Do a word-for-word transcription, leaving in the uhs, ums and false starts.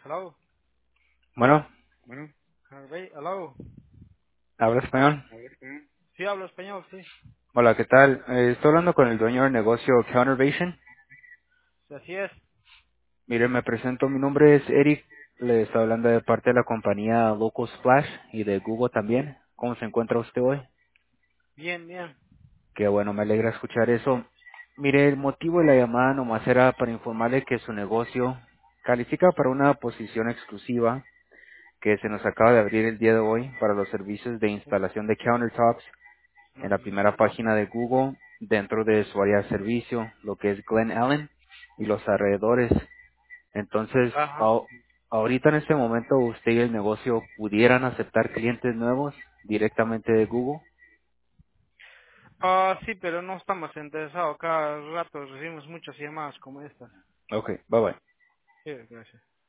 Hello. Bueno, Bueno, Harvey, hello. ¿habla español? a ver, ¿eh? Sí, hablo español, sí. Hola, ¿qué tal? Eh, estoy hablando con el dueño del negocio Countervation. Sí, así es. Mire, me presento, mi nombre es Eric. Le estoy hablando de parte de la compañía Local Splash y de Google también. ¿Cómo se encuentra usted hoy? Bien, bien. Qué bueno, me alegra escuchar eso. Mire, el motivo de la llamada nomás era para informarle que su negocio califica para una posición exclusiva que se nos acaba de abrir el día de hoy para los servicios de Sí, instalación de countertops en no la sé primera si- página de Google dentro de su área de servicio, lo que es Glen Allen y los alrededores. Entonces, Ajá. au- ahorita en este momento usted y el negocio pudieran aceptar clientes nuevos directamente de Google. Ah, sí, pero no estamos interesados. Cada rato recibimos muchas llamadas como estas. Ok, bye bye. Sí, gracias.